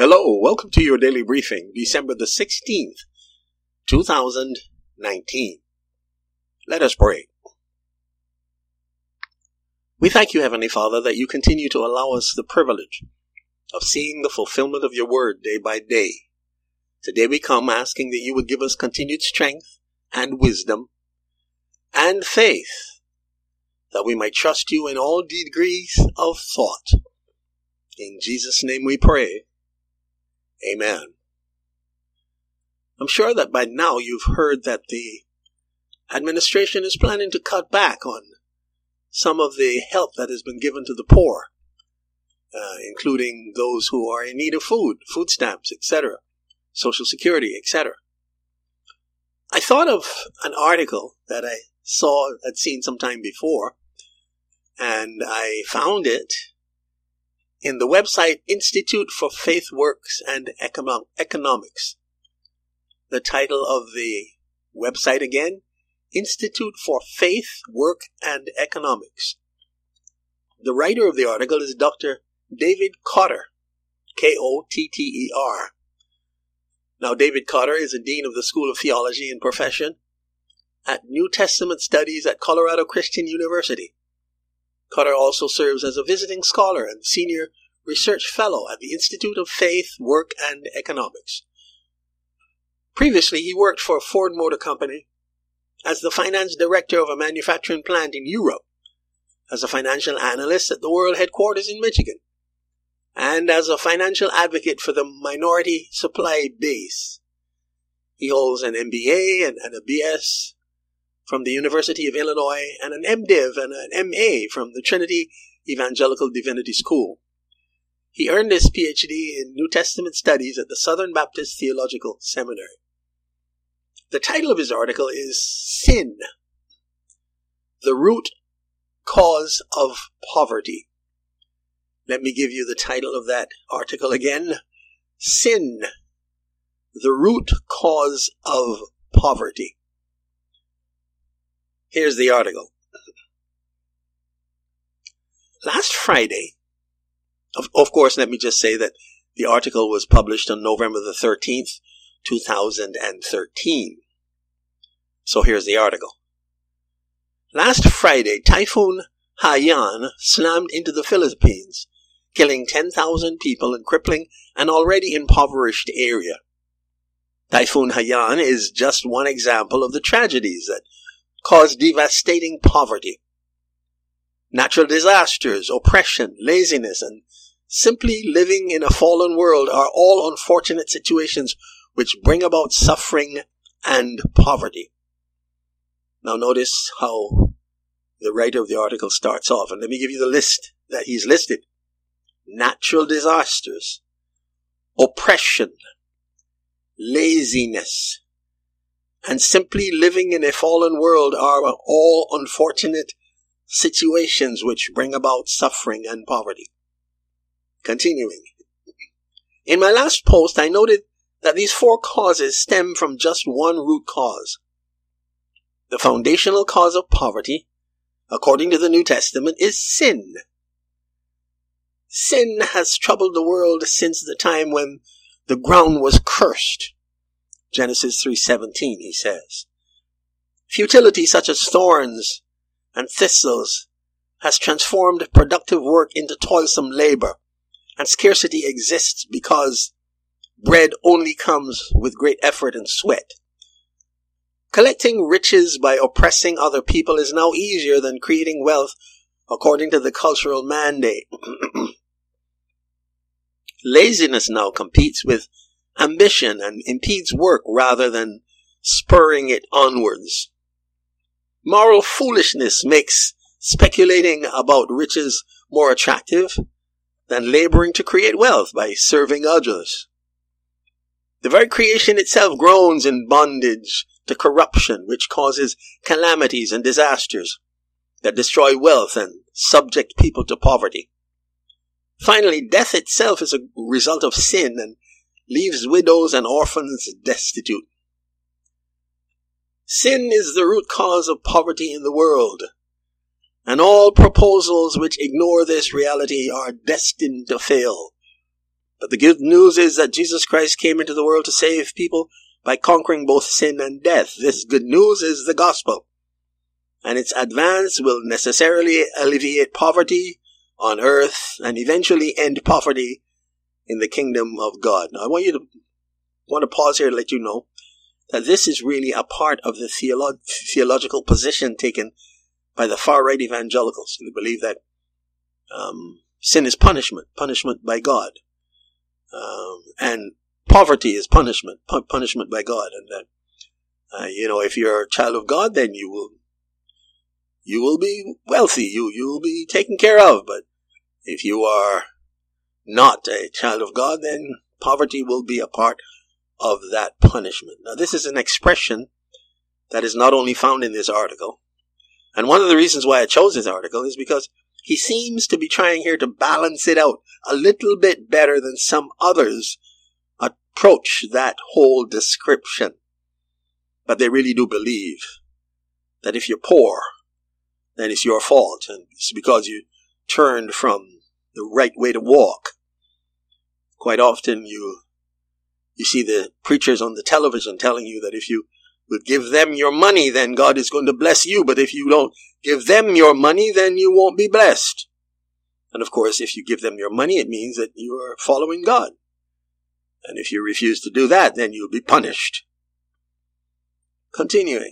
Hello, welcome to your daily briefing, December the 16th, 2019. Let us pray. We thank you, Heavenly Father, that you continue to allow us the privilege of seeing the fulfillment of your word day by day. Today we come asking that you would give us continued strength and wisdom and faith, that we might trust you in all degrees of thought. In Jesus' name we pray. Amen. I'm sure that by now you've heard that the administration is planning to cut back on some of the help that has been given to the poor, including those who are in need of food stamps, etc., Social Security, etc. I thought of an article that I had seen some time before, and I found it in the website Institute for Faith Works and Economics. The title of the website again, Institute for Faith, Work and Economics. The writer of the article is Dr. David Cotter, Kotter. Now, David Cotter is a dean of the School of Theology and Profession at New Testament Studies at Colorado Christian University. Cotter also serves as a visiting scholar and senior research fellow at the Institute of Faith, Work, and Economics. Previously, he worked for Ford Motor Company as the finance director of a manufacturing plant in Europe, as a financial analyst at the world headquarters in Michigan, and as a financial advocate for the minority supply base. He holds an MBA and a BS from the University of Illinois, and an MDiv and an MA from the Trinity Evangelical Divinity School. He earned his PhD in New Testament Studies at the Southern Baptist Theological Seminary. The title of his article is Sin, the Root Cause of Poverty. Let me give you the title of that article again. Sin, the Root Cause of Poverty. Here's the article. Last Friday, of course, let me just say that the article was published on November the 13th, 2013. So here's the article. Last Friday, Typhoon Haiyan slammed into the Philippines, killing 10,000 people and crippling an already impoverished area. Typhoon Haiyan is just one example of the tragedies that cause devastating poverty. Natural disasters, oppression, laziness, and simply living in a fallen world are all unfortunate situations which bring about suffering and poverty. Now notice how the writer of the article starts off, and let me give you the list that he's listed. Natural disasters, oppression, laziness, and simply living in a fallen world are all unfortunate situations which bring about suffering and poverty. Continuing. In my last post, I noted that these four causes stem from just one root cause. The foundational cause of poverty, according to the New Testament, is sin. Sin has troubled the world since the time when the ground was cursed. Genesis 3:17, he says. Futility such as thorns and thistles has transformed productive work into toilsome labor, and scarcity exists because bread only comes with great effort and sweat. Collecting riches by oppressing other people is now easier than creating wealth according to the cultural mandate. Laziness now competes with ambition and impedes work rather than spurring it onwards. Moral foolishness makes speculating about riches more attractive than laboring to create wealth by serving others. The very creation itself groans in bondage to corruption, which causes calamities and disasters that destroy wealth and subject people to poverty. Finally, death itself is a result of sin and leaves widows and orphans destitute. Sin is the root cause of poverty in the world, and all proposals which ignore this reality are destined to fail. But the good news is that Jesus Christ came into the world to save people by conquering both sin and death. This good news is the gospel, and its advance will necessarily alleviate poverty on earth and eventually end poverty in the kingdom of God. Now, I want to pause here to let you know that this is really a part of the theological position taken by the far-right evangelicals, who believe that sin is punishment by God, and poverty is punishment by God, and that if you're a child of God, then you will be wealthy, you will be taken care of. But if you are not a child of God, then poverty will be a part of that punishment. Now, this is an expression that is not only found in this article, and one of the reasons why I chose this article is because he seems to be trying here to balance it out a little bit better than some others approach that whole description. But they really do believe that if you're poor, then it's your fault, and it's because you turned from the right way to walk. Quite often you see the preachers on the television telling you that if you would give them your money, then God is going to bless you. But if you don't give them your money, then you won't be blessed. And of course, if you give them your money, it means that you are following God. And if you refuse to do that, then you'll be punished. Continuing.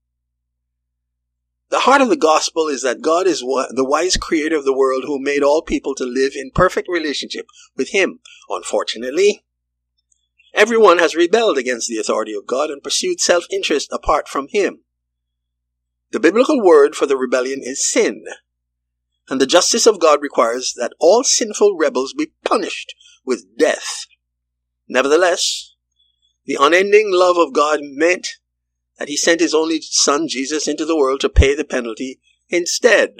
The heart of the gospel is that God is the wise creator of the world who made all people to live in perfect relationship with Him. Unfortunately, everyone has rebelled against the authority of God and pursued self-interest apart from Him. The biblical word for the rebellion is sin, and the justice of God requires that all sinful rebels be punished with death. Nevertheless, the unending love of God meant that He sent His only Son, Jesus, into the world to pay the penalty instead.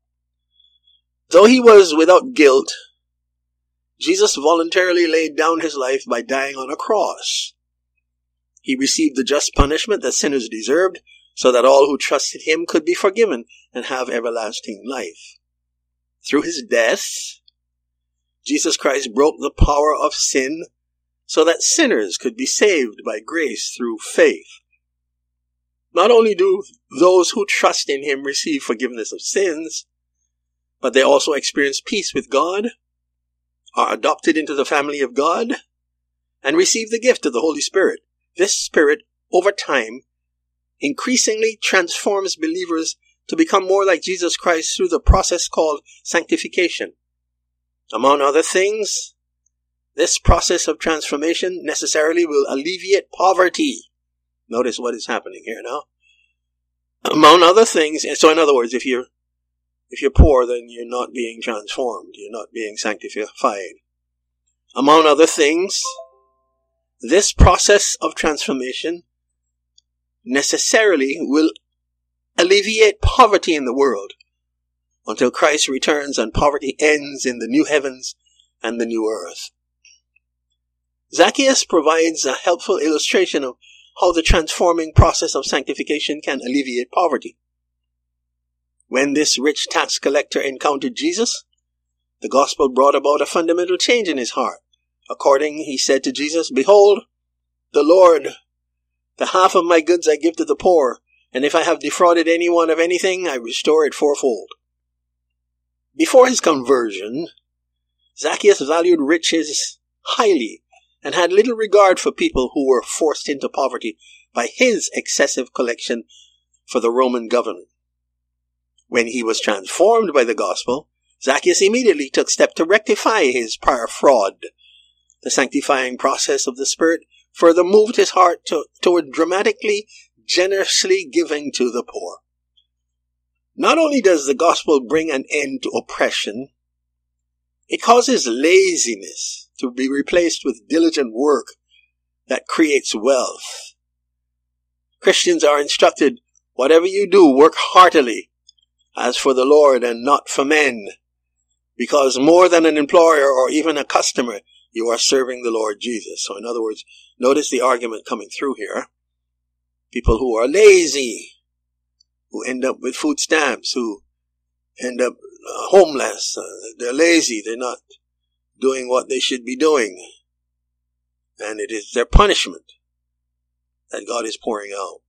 Though He was without guilt, Jesus voluntarily laid down His life by dying on a cross. He received the just punishment that sinners deserved, so that all who trusted Him could be forgiven and have everlasting life. Through His death, Jesus Christ broke the power of sin so that sinners could be saved by grace through faith. Not only do those who trust in Him receive forgiveness of sins, but they also experience peace with God, are adopted into the family of God, and receive the gift of the Holy Spirit. This Spirit, over time, increasingly transforms believers to become more like Jesus Christ through the process called sanctification. Among other things, this process of transformation necessarily will alleviate poverty. Notice what is happening here now. Among other things, so in other words, if you're poor, then you're not being transformed. You're not being sanctified. Among other things, this process of transformation necessarily will alleviate poverty in the world until Christ returns and poverty ends in the new heavens and the new earth. Zacchaeus provides a helpful illustration of how the transforming process of sanctification can alleviate poverty. When this rich tax collector encountered Jesus, the gospel brought about a fundamental change in his heart. According, he said to Jesus, "Behold, the Lord, the half of my goods I give to the poor, and if I have defrauded anyone of anything, I restore it fourfold." Before his conversion, Zacchaeus valued riches highly and had little regard for people who were forced into poverty by his excessive collection for the Roman government. When he was transformed by the gospel, Zacchaeus immediately took steps to rectify his prior fraud. The sanctifying process of the Spirit further moved his heart toward dramatically, generously giving to the poor. Not only does the gospel bring an end to oppression, it causes laziness to be replaced with diligent work that creates wealth. Christians are instructed, whatever you do, work heartily, as for the Lord and not for men, because more than an employer or even a customer, you are serving the Lord Jesus. So in other words, notice the argument coming through here. People who are lazy, who end up with food stamps, who end up homeless, they're lazy, they're not doing what they should be doing. And it is their punishment that God is pouring out.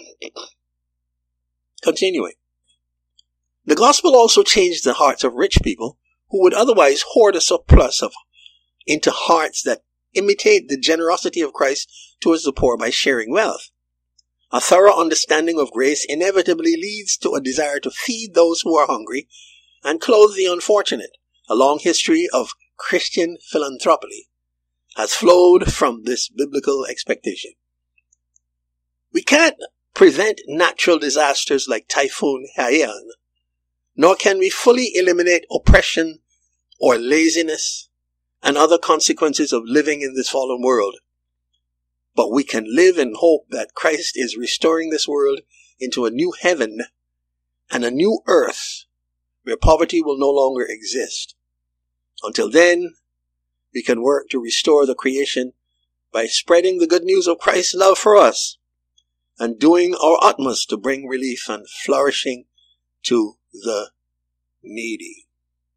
Continuing. The gospel also changed the hearts of rich people who would otherwise hoard a surplus into hearts that imitate the generosity of Christ towards the poor by sharing wealth. A thorough understanding of grace inevitably leads to a desire to feed those who are hungry and clothe the unfortunate. A long history of Christian philanthropy has flowed from this biblical expectation. We can't prevent natural disasters like Typhoon Haiyan, nor can we fully eliminate oppression or laziness and other consequences of living in this fallen world. But we can live in hope that Christ is restoring this world into a new heaven and a new earth where poverty will no longer exist. Until then, we can work to restore the creation by spreading the good news of Christ's love for us and doing our utmost to bring relief and flourishing to the needy.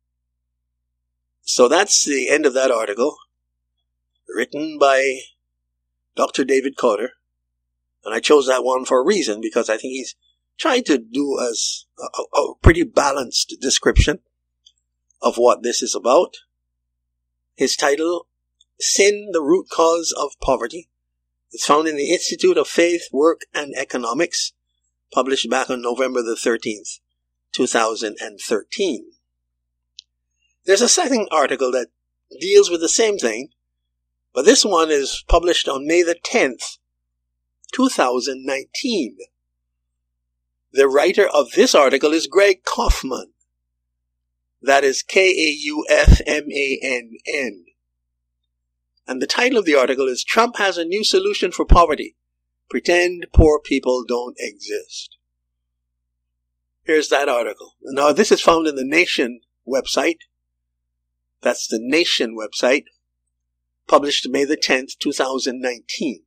So that's the end of that article, written by Dr. David Cotter. And I chose that one for a reason, because I think he's trying to do as a pretty balanced description of what this is about. His title, Sin, the Root Cause of Poverty. It's found in the Institute of Faith, Work and Economics, published back on November the 13th, 2013. There's a second article that deals with the same thing, but this one is published on May the 10th, 2019. The writer of this article is Greg Kaufman. That is Kaufmann. And the title of the article is Trump Has a New Solution for Poverty. Pretend Poor People Don't Exist. Here's that article. Now, this is found in the Nation website. That's the Nation website, published May the 10th, 2019.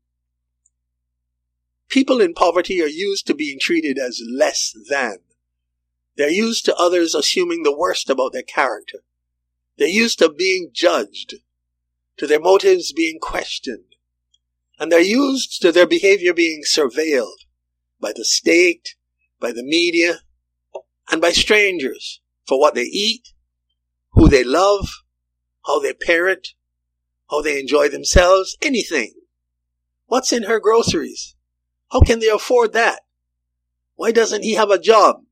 People in poverty are used to being treated as less than. They're used to others assuming the worst about their character. They're used to being judged, to their motives being questioned. And they're used to their behavior being surveilled by the state, by the media, and by strangers for what they eat, who they love, how they parent, how they enjoy themselves, anything. What's in her groceries? How can they afford that? Why doesn't he have a job?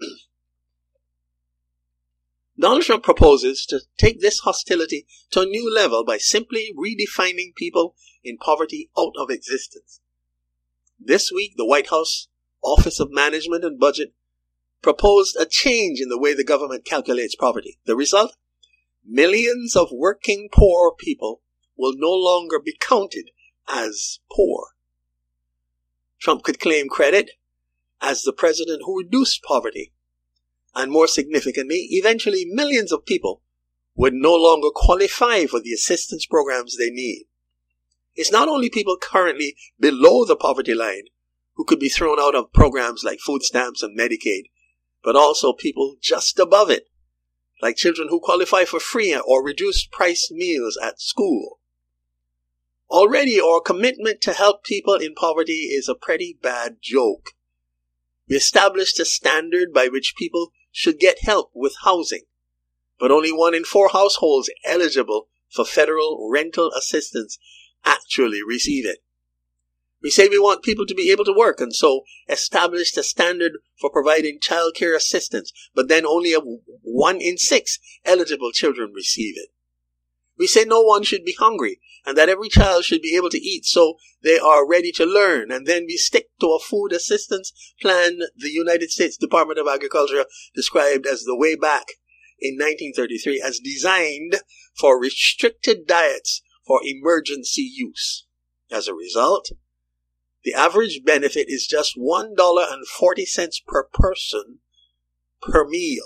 Donald Trump proposes to take this hostility to a new level by simply redefining people in poverty out of existence. This week, the White House Office of Management and Budget proposed a change in the way the government calculates poverty. The result? Millions of working poor people will no longer be counted as poor. Trump could claim credit as the president who reduced poverty. And more significantly, eventually millions of people would no longer qualify for the assistance programs they need. It's not only people currently below the poverty line who could be thrown out of programs like food stamps and Medicaid, but also people just above it, like children who qualify for free or reduced price meals at school. Already, our commitment to help people in poverty is a pretty bad joke. We established a standard by which people should get help with housing, but only 1 in 4 households eligible for federal rental assistance actually receive it. We say we want people to be able to work, and so established a standard for providing child care assistance, but then only 1 in 6 eligible children receive it. We say no one should be hungry, and that every child should be able to eat so they are ready to learn, and then we stick to a food assistance plan the United States Department of Agriculture described as the way back in 1933 as designed for restricted diets for emergency use. As a result, the average benefit is just $1.40 per person per meal.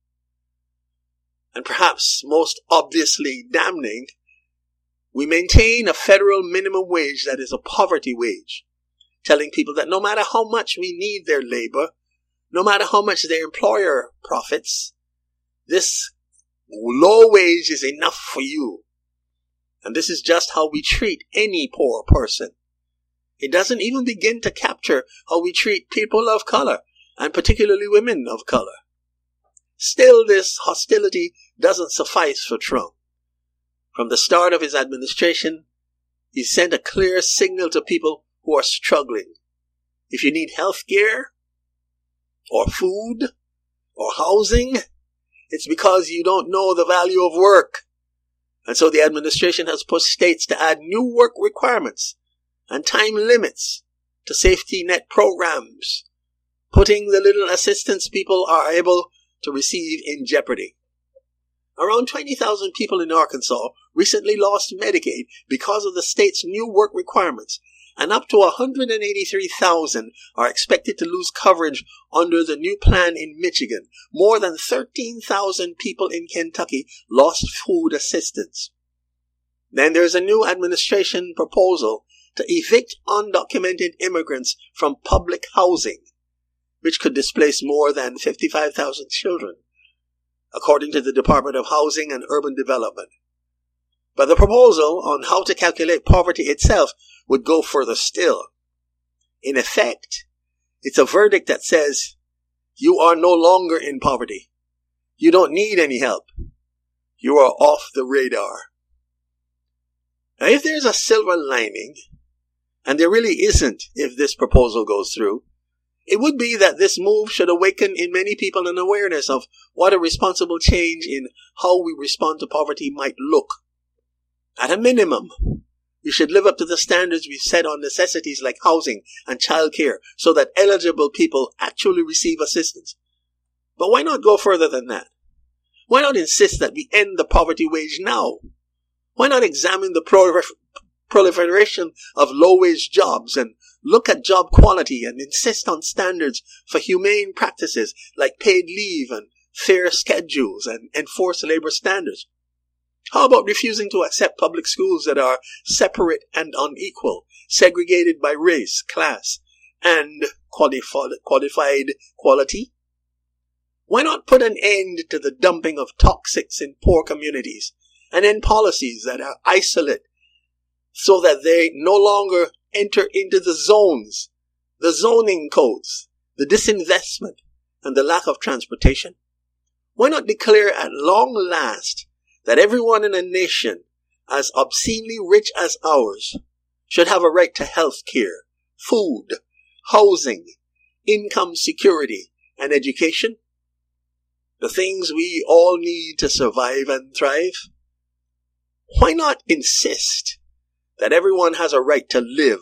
And perhaps most obviously damning, we maintain a federal minimum wage that is a poverty wage, telling people that no matter how much we need their labor, no matter how much their employer profits, this low wage is enough for you. And this is just how we treat any poor person. It doesn't even begin to capture how we treat people of color, and particularly women of color. Still, this hostility doesn't suffice for Trump. From the start of his administration, he sent a clear signal to people who are struggling. If you need health care, or food, or housing, it's because you don't know the value of work. And so the administration has pushed states to add new work requirements and time limits to safety net programs, putting the little assistance people are able to receive in jeopardy. Around 20,000 people in Arkansas recently lost Medicaid because of the state's new work requirements, and up to 183,000 are expected to lose coverage under the new plan in Michigan. More than 13,000 people in Kentucky lost food assistance. Then there's a new administration proposal to evict undocumented immigrants from public housing, which could displace more than 55,000 children, according to the Department of Housing and Urban Development. But the proposal on how to calculate poverty itself would go further still. In effect, it's a verdict that says, you are no longer in poverty. You don't need any help. You are off the radar. Now, if there's a silver lining, and there really isn't if this proposal goes through, it would be that this move should awaken in many people an awareness of what a responsible change in how we respond to poverty might look. At a minimum, we should live up to the standards we've set on necessities like housing and childcare so that eligible people actually receive assistance. But why not go further than that? Why not insist that we end the poverty wage now? Why not examine the proliferation of low-wage jobs and look at job quality and insist on standards for humane practices like paid leave and fair schedules and enforce labor standards? How about refusing to accept public schools that are separate and unequal, segregated by race, class, and qualified quality? Why not put an end to the dumping of toxics in poor communities and end policies that are isolate so that they no longer enter into the zones, the zoning codes, the disinvestment, and the lack of transportation? Why not declare at long last that everyone in a nation as obscenely rich as ours should have a right to health care, food, housing, income security, and education? The things we all need to survive and thrive? Why not insist that everyone has a right to live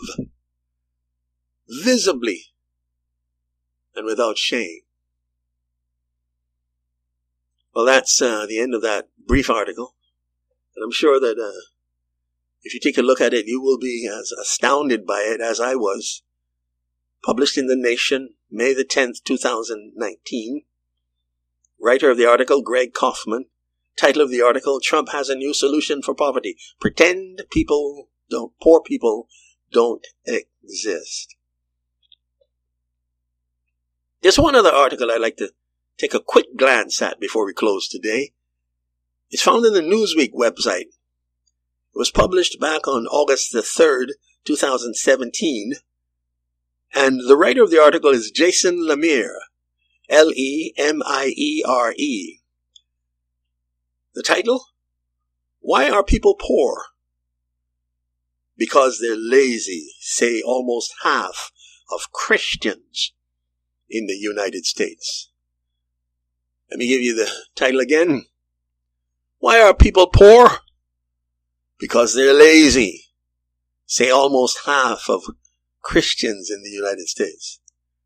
visibly and without shame? Well, that's the end of that brief article. And I'm sure that if you take a look at it, you will be as astounded by it as I was. Published in The Nation, May the 10th, 2019. Writer of the article, Greg Kaufman. Title of the article, Trump has a new solution for poverty. Pretend poor people don't exist. There's one other article I'd like to take a quick glance at before we close today. It's found in the Newsweek website. It was published back on August the 3rd, 2017. And the writer of the article is Jason Lemire. Lemire. The title? Why are people poor? Because they're lazy, say almost half of Christians in the United States. Let me give you the title again. Why are people poor? Because they're lazy, say almost half of Christians in the United States.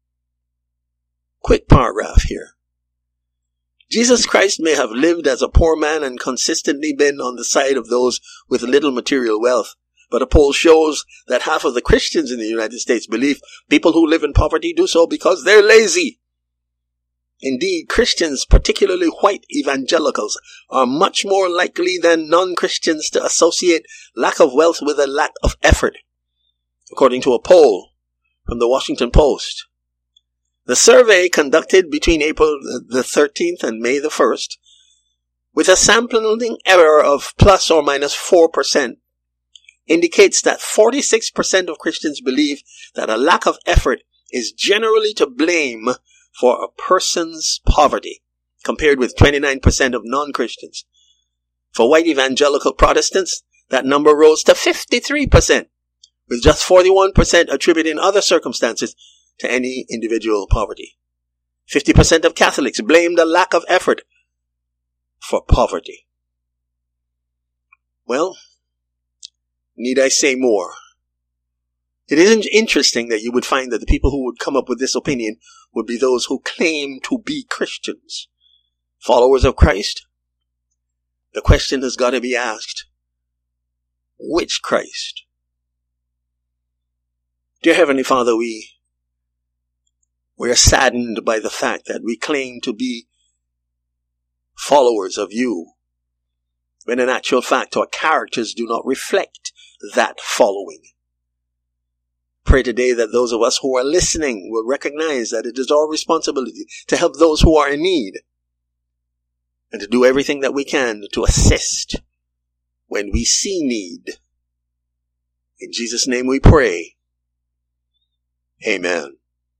Quick paragraph here. Jesus Christ may have lived as a poor man and consistently been on the side of those with little material wealth, but a poll shows that half of the Christians in the United States believe people who live in poverty do so because they're lazy. Indeed, Christians, particularly white evangelicals, are much more likely than non-Christians to associate lack of wealth with a lack of effort, according to a poll from the Washington Post. The survey conducted between April the 13th and May the 1st with a sampling error of plus or minus 4%, indicates that 46% of Christians believe that a lack of effort is generally to blame for a person's poverty, compared with 29% of non-Christians. For white evangelical Protestants, that number rose to 53%, with just 41% attributing other circumstances to any individual poverty. 50% of Catholics blamed a lack of effort for poverty. Well, need I say more? It is interesting that you would find that the people who would come up with this opinion would be those who claim to be Christians, followers of Christ. The question has got to be asked, which Christ? Dear Heavenly Father, we are saddened by the fact that we claim to be followers of you, when in actual fact our characters do not reflect that following. Pray today that those of us who are listening will recognize that it is our responsibility to help those who are in need, and to do everything that we can to assist when we see need. In Jesus' name we pray. Amen.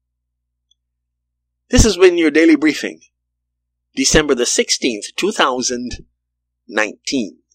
This has been your daily briefing, December the 16th, 2019.